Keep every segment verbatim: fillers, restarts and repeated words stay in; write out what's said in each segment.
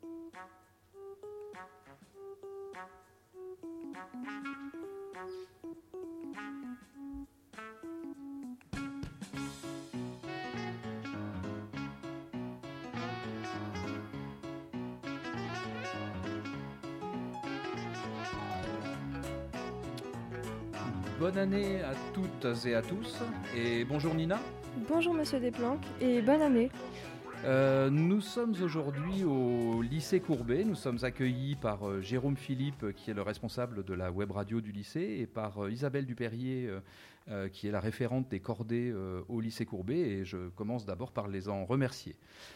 Bonne année à toutes et à tous, et bonjour Nina. Bonjour Monsieur Desplanques, et bonne année. Euh, nous sommes aujourd'hui au lycée Courbet, nous sommes accueillis par euh, Jérôme Philippe, qui est le responsable de la web radio du lycée, et par euh, Isabelle Duperrier, euh, euh, qui est la référente des cordées euh, au lycée Courbet, et je commence d'abord par les en remercier.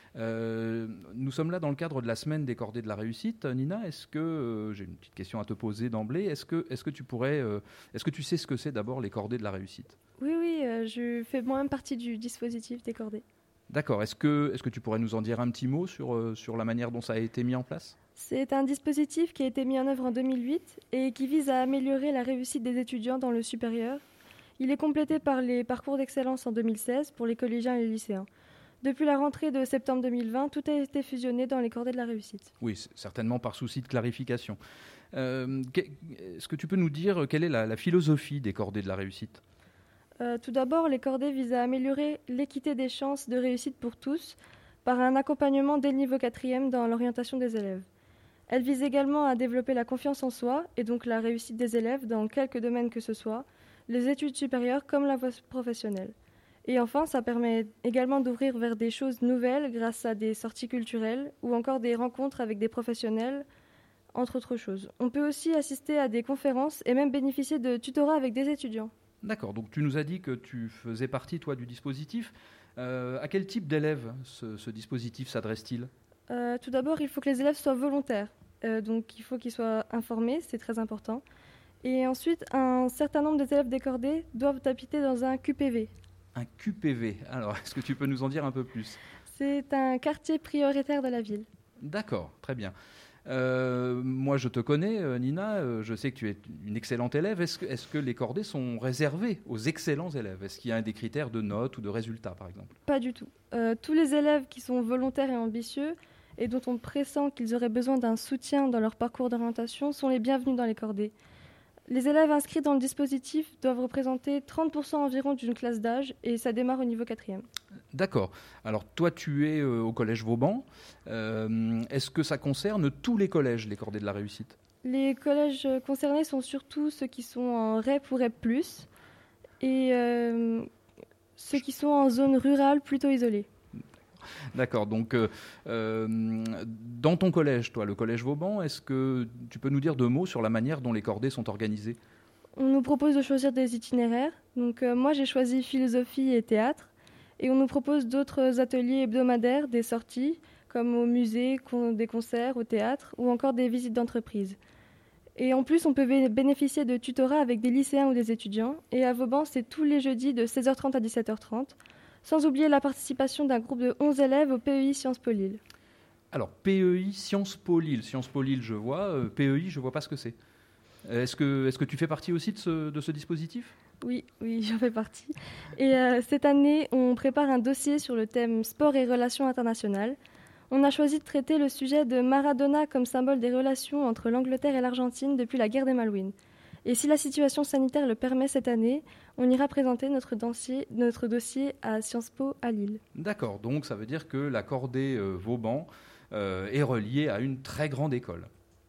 Euh, nous sommes là dans le cadre de la semaine des cordées de la réussite. Nina, est-ce que, euh, j'ai une petite question à te poser d'emblée, est-ce que, est-ce que tu pourrais, euh, est-ce que tu sais ce que c'est d'abord les cordées de la réussite ? Oui, oui, euh, je fais moi-même partie du dispositif des cordées. D'accord, est-ce que, est-ce que tu pourrais nous en dire un petit mot sur, euh, sur la manière dont ça a été mis en place ? C'est un dispositif qui a été mis en œuvre en deux mille huit et qui vise à améliorer la réussite des étudiants dans le supérieur. Il est complété par les parcours d'excellence en deux mille seize pour les collégiens et les lycéens. Depuis la rentrée de septembre deux mille vingt, tout a été fusionné dans les cordées de la réussite. Oui, certainement par souci de clarification. Euh, est-ce que tu peux nous dire quelle est la, la philosophie des cordées de la réussite ? euh, Tout d'abord, les cordées visent à améliorer l'équité des chances de réussite pour tous par un accompagnement dès le niveau quatrième dans l'orientation des élèves. Elles visent également à développer la confiance en soi et donc la réussite des élèves dans quelque domaine que ce soit, les études supérieures comme la voie professionnelle. Et enfin, ça permet également d'ouvrir vers des choses nouvelles grâce à des sorties culturelles ou encore des rencontres avec des professionnels, entre autres choses. On peut aussi assister à des conférences et même bénéficier de tutorats avec des étudiants. D'accord, donc tu nous as dit que tu faisais partie, toi, du dispositif. Euh, à quel type d'élèves ce, ce dispositif s'adresse-t-il ? euh, Tout d'abord, il faut que les élèves soient volontaires. Euh, donc il faut qu'ils soient informés, c'est très important. Et ensuite, un certain nombre des élèves des cordées doivent habiter dans un Q P V. Un Q P V. Alors, est-ce que tu peux nous en dire un peu plus ? C'est un quartier prioritaire de la ville. D'accord, très bien. Euh, moi, je te connais, euh, Nina. Euh, je sais que tu es une excellente élève. Est-ce que, est-ce que les cordées sont réservées aux excellents élèves ? Est-ce qu'il y a des critères de notes ou de résultats, par exemple ? Pas du tout. Euh, tous les élèves qui sont volontaires et ambitieux et dont on pressent qu'ils auraient besoin d'un soutien dans leur parcours d'orientation sont les bienvenus dans les cordées. Les élèves inscrits dans le dispositif doivent représenter trente pour cent environ d'une classe d'âge et ça démarre au niveau quatrième. D'accord. Alors toi, tu es euh, au collège Vauban. Euh, est-ce que ça concerne tous les collèges, les cordées de la réussite ? Les collèges concernés sont surtout ceux qui sont en R E P ou R E P plus, et euh, ceux qui sont en zone rurale plutôt isolée. D'accord, donc euh, euh, dans ton collège, toi, le collège Vauban, est-ce que tu peux nous dire deux mots sur la manière dont les cordées sont organisées ? On nous propose de choisir des itinéraires. Donc euh, moi j'ai choisi philosophie et théâtre, et on nous propose d'autres ateliers hebdomadaires, des sorties, comme au musée, con- des concerts, au théâtre, ou encore des visites d'entreprise. Et en plus, on peut bé- bénéficier de tutorats avec des lycéens ou des étudiants, et à Vauban, c'est tous les jeudis de seize heures trente à dix-sept heures trente. Sans oublier la participation d'un groupe de onze élèves au P E I Sciences Po Lille. Alors, P E I Sciences Po Lille. Sciences Po Lille, je vois. Euh, P E I, je ne vois pas ce que c'est. Est-ce que, est-ce que tu fais partie aussi de ce, de ce dispositif ? Oui, oui, j'en fais partie. Et euh, cette année, on prépare un dossier sur le thème sport et relations internationales. On a choisi de traiter le sujet de Maradona comme symbole des relations entre l'Angleterre et l'Argentine depuis la guerre des Malouines. Et si la situation sanitaire le permet cette année, on ira présenter notre, dossier, notre dossier à Sciences Po à Lille. D'accord, donc ça veut dire que la cordée euh, Vauban euh, est reliée à une très grande école.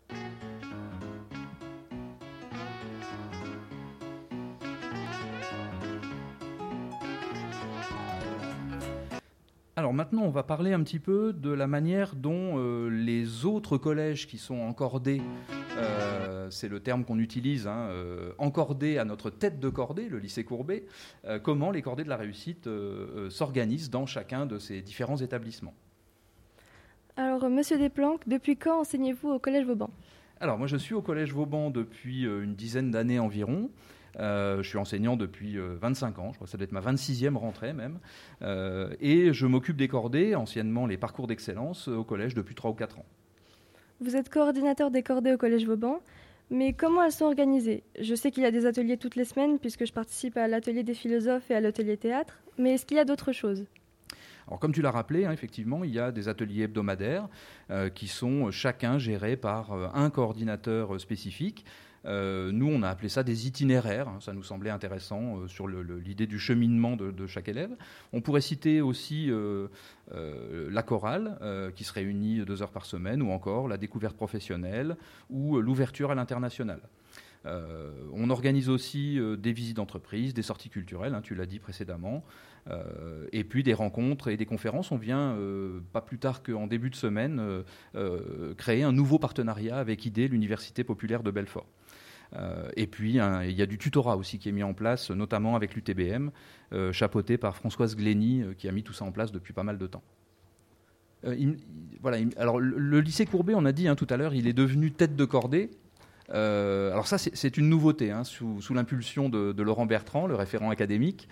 Alors maintenant, on va parler un petit peu de la manière dont euh, les autres collèges qui sont encordés, euh, c'est le terme qu'on utilise, hein, euh, encordés à notre tête de cordée, le lycée Courbet, euh, comment les cordées de la réussite euh, euh, s'organisent dans chacun de ces différents établissements. Alors, Monsieur Desplanques, depuis quand enseignez-vous au Collège Vauban ? Alors, moi, je suis au Collège Vauban depuis euh, une dizaine d'années environ. Euh, je suis enseignant depuis euh, vingt-cinq ans, je crois que ça doit être ma vingt-sixième rentrée même. Euh, et je m'occupe des cordées, anciennement les parcours d'excellence, au collège depuis trois ou quatre ans. Vous êtes coordinateur des cordées au Collège Vauban, mais comment elles sont organisées ? Je sais qu'il y a des ateliers toutes les semaines puisque je participe à l'atelier des philosophes et à l'atelier théâtre, mais est-ce qu'il y a d'autres choses ? Alors, comme tu l'as rappelé, hein, effectivement, il y a des ateliers hebdomadaires euh, qui sont chacun gérés par euh, un coordinateur spécifique. Euh, nous, on a appelé ça des itinéraires. Hein, ça nous semblait intéressant euh, sur le, le, l'idée du cheminement de, de chaque élève. On pourrait citer aussi euh, euh, la chorale, euh, qui se réunit deux heures par semaine, ou encore la découverte professionnelle, ou euh, l'ouverture à l'international. Euh, on organise aussi euh, des visites d'entreprise, des sorties culturelles, hein, tu l'as dit précédemment, euh, et puis des rencontres et des conférences. On vient, euh, pas plus tard qu'en début de semaine, euh, euh, créer un nouveau partenariat avec I D E, l'Université populaire de Belfort. Euh, et puis, hein, il y a du tutorat aussi qui est mis en place, notamment avec l'U T B M, euh, chapeauté par Françoise Glény, euh, qui a mis tout ça en place depuis pas mal de temps. Euh, il, voilà, il, alors, le, le lycée Courbet, on a dit hein, tout à l'heure, il est devenu tête de cordée. Euh, alors ça, c'est, c'est une nouveauté, hein, sous, sous l'impulsion de, de Laurent Bertrand, le référent académique.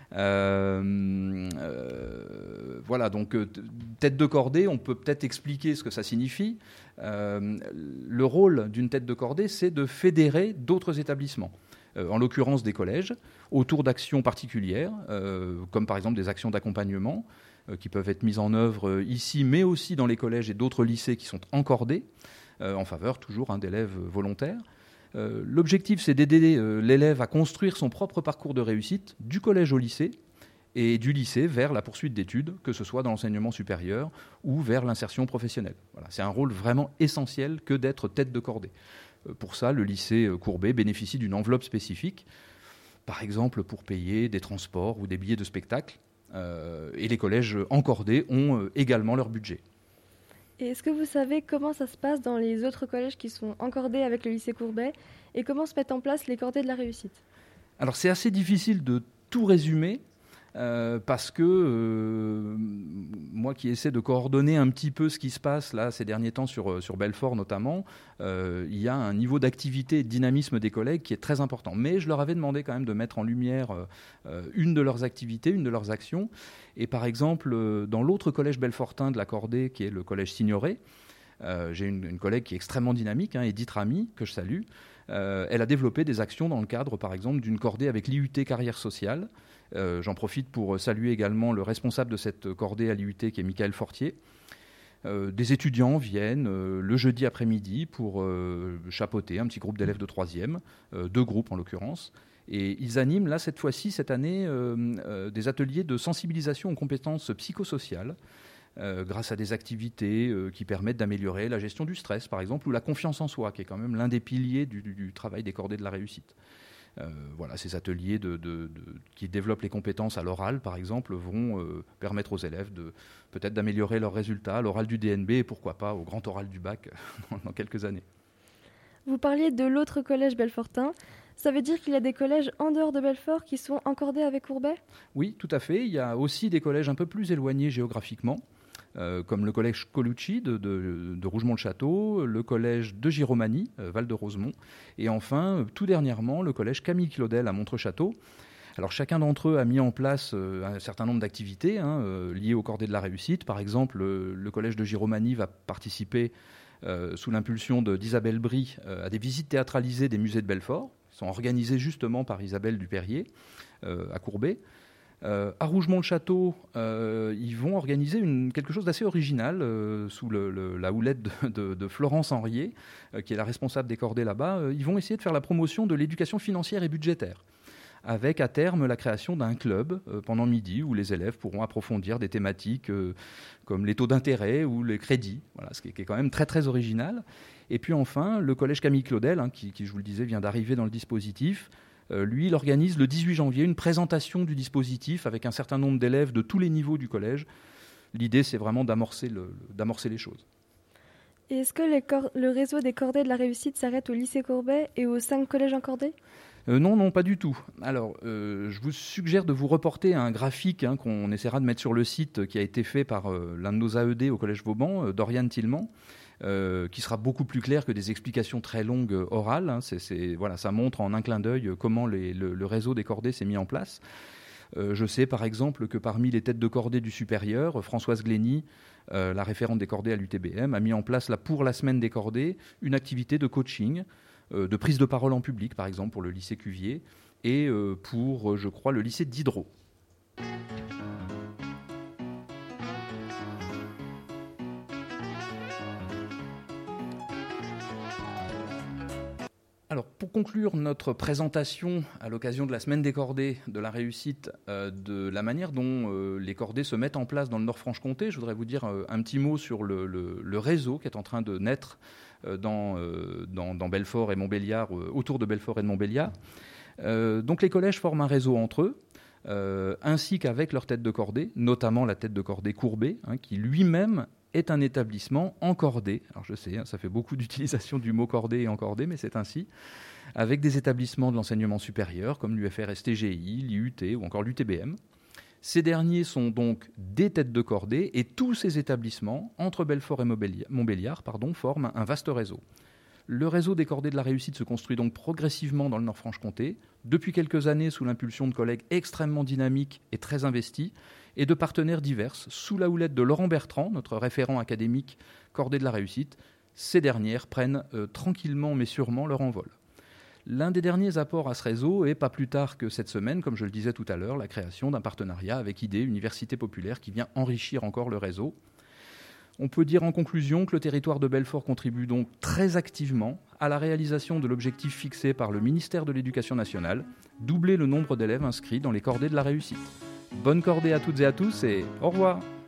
Euh, euh, voilà, donc euh, tête de cordée, on peut peut-être expliquer ce que ça signifie. Euh, le rôle d'une tête de cordée, c'est de fédérer d'autres établissements, euh, en l'occurrence des collèges, autour d'actions particulières, euh, comme par exemple des actions d'accompagnement, euh, qui peuvent être mises en œuvre ici, mais aussi dans les collèges et d'autres lycées qui sont encordés, euh, en faveur toujours hein, d'élèves volontaires. Euh, l'objectif, c'est d'aider euh, l'élève à construire son propre parcours de réussite du collège au lycée et du lycée vers la poursuite d'études, que ce soit dans l'enseignement supérieur ou vers l'insertion professionnelle. Voilà, c'est un rôle vraiment essentiel que d'être tête de cordée. Euh, pour ça, le lycée Courbet bénéficie d'une enveloppe spécifique, par exemple pour payer des transports ou des billets de spectacle. Euh, et les collèges encordés ont euh, également leur budget. Et est-ce que vous savez comment ça se passe dans les autres collèges qui sont encordés avec le lycée Courbet et comment se mettent en place les cordées de la réussite ? Alors c'est assez difficile de tout résumer euh, parce que euh, moi qui essaie de coordonner un petit peu ce qui se passe là ces derniers temps sur, sur Belfort notamment, euh, il y a un niveau d'activité et de dynamisme des collègues qui est très important. Mais je leur avais demandé quand même de mettre en lumière euh, une de leurs activités, une de leurs actions. Et par exemple, dans l'autre collège belfortain de la Cordée, qui est le collège Signoret, euh, j'ai une, une collègue qui est extrêmement dynamique, hein, Edith Ramy, que je salue. Euh, elle a développé des actions dans le cadre, par exemple, d'une cordée avec l'I U T Carrière Sociale. Euh, j'en profite pour saluer également le responsable de cette cordée à l'I U T, qui est Michael Fortier. Euh, des étudiants viennent euh, le jeudi après-midi pour euh, chapeauter un petit groupe d'élèves de troisième, euh, deux groupes en l'occurrence. Et ils animent, là, cette fois-ci, cette année, euh, euh, des ateliers de sensibilisation aux compétences psychosociales, euh, grâce à des activités euh, qui permettent d'améliorer la gestion du stress, par exemple, ou la confiance en soi, qui est quand même l'un des piliers du, du, du travail des cordées de la réussite. Euh, voilà, ces ateliers de, de, de, qui développent les compétences à l'oral, par exemple, vont euh, permettre aux élèves de, peut-être d'améliorer leurs résultats à l'oral du D N B et pourquoi pas au grand oral du bac dans, dans quelques années. Vous parliez de l'autre collège belfortain. Ça veut dire qu'il y a des collèges en dehors de Belfort qui sont encordés avec Courbet ? Oui, tout à fait. Il y a aussi des collèges un peu plus éloignés géographiquement, euh, comme le collège Colucci de, de, de Rougemont-le-Château, le collège de Giromagny, euh, Val-de-Rosemont, et enfin, tout dernièrement, le collège Camille Claudel à Montreux-Château. Alors chacun d'entre eux a mis en place euh, un certain nombre d'activités hein, euh, liées aux cordées de la réussite. Par exemple, le, le collège de Giromagny va participer, euh, sous l'impulsion de, d'Isabelle Brie, euh, à des visites théâtralisées des musées de Belfort, sont organisés justement par Isabelle Duperrier euh, à Courbet. Euh, à Rougemont-le-Château, euh, ils vont organiser une, quelque chose d'assez original euh, sous le, le, la houlette de, de, de Florence Henriet, euh, qui est la responsable des cordées là-bas. Euh, ils vont essayer de faire la promotion de l'éducation financière et budgétaire, avec à terme la création d'un club euh, pendant midi où les élèves pourront approfondir des thématiques euh, comme les taux d'intérêt ou les crédits, voilà, ce qui est, qui est quand même très très original. Et puis enfin, le collège Camille Claudel, hein, qui, qui, je vous le disais, vient d'arriver dans le dispositif, euh, lui, il organise le dix-huit janvier une présentation du dispositif avec un certain nombre d'élèves de tous les niveaux du collège. L'idée, c'est vraiment d'amorcer, le, d'amorcer les choses. Et est-ce que les cor- le réseau des cordées de la réussite s'arrête au lycée Courbet et aux cinq collèges encordés ? Euh, non, non, pas du tout. Alors, euh, je vous suggère de vous reporter à un graphique hein, qu'on essaiera de mettre sur le site, qui a été fait par euh, l'un de nos A E D au Collège Vauban, euh, Dorian Tillman, euh, qui sera beaucoup plus clair que des explications très longues euh, orales. Hein. C'est, c'est, voilà, ça montre en un clin d'œil comment les, le, le réseau des cordées s'est mis en place. Euh, je sais par exemple que parmi les têtes de cordée du supérieur, Françoise Glény, euh, la référente des cordées à l'U T B M, a mis en place là, pour la semaine des cordées une activité de coaching, euh, de prise de parole en public par exemple pour le lycée Cuvier et euh, pour, je crois, le lycée Diderot. Alors, pour conclure notre présentation à l'occasion de la Semaine des Cordées de la réussite, euh, de la manière dont euh, les cordées se mettent en place dans le Nord-Franche-Comté, je voudrais vous dire euh, un petit mot sur le, le, le réseau qui est en train de naître euh, dans, euh, dans, dans Belfort et Montbéliard, euh, autour de Belfort et de Montbéliard. Euh, donc, les collèges forment un réseau entre eux, euh, ainsi qu'avec leur tête de cordée, notamment la tête de cordée Courbet, hein, qui lui-même est un établissement encordé. Alors je sais, hein, ça fait beaucoup d'utilisation du mot cordé et encordé, mais c'est ainsi, avec des établissements de l'enseignement supérieur comme l'U F R S T G I, l'I U T ou encore l'U T B M. Ces derniers sont donc des têtes de cordée et tous ces établissements, entre Belfort et Montbéliard, pardon, forment un vaste réseau. Le réseau des cordées de la réussite se construit donc progressivement dans le Nord-Franche-Comté, depuis quelques années sous l'impulsion de collègues extrêmement dynamiques et très investis, et de partenaires divers, sous la houlette de Laurent Bertrand, notre référent académique cordée de la réussite. Ces dernières prennent euh, tranquillement mais sûrement leur envol. L'un des derniers apports à ce réseau est, pas plus tard que cette semaine, comme je le disais tout à l'heure, la création d'un partenariat avec I D E, Université Populaire, qui vient enrichir encore le réseau. On peut dire en conclusion que le territoire de Belfort contribue donc très activement à la réalisation de l'objectif fixé par le ministère de l'Éducation nationale, doubler le nombre d'élèves inscrits dans les cordées de la réussite. Bonne cordée à toutes et à tous et au revoir.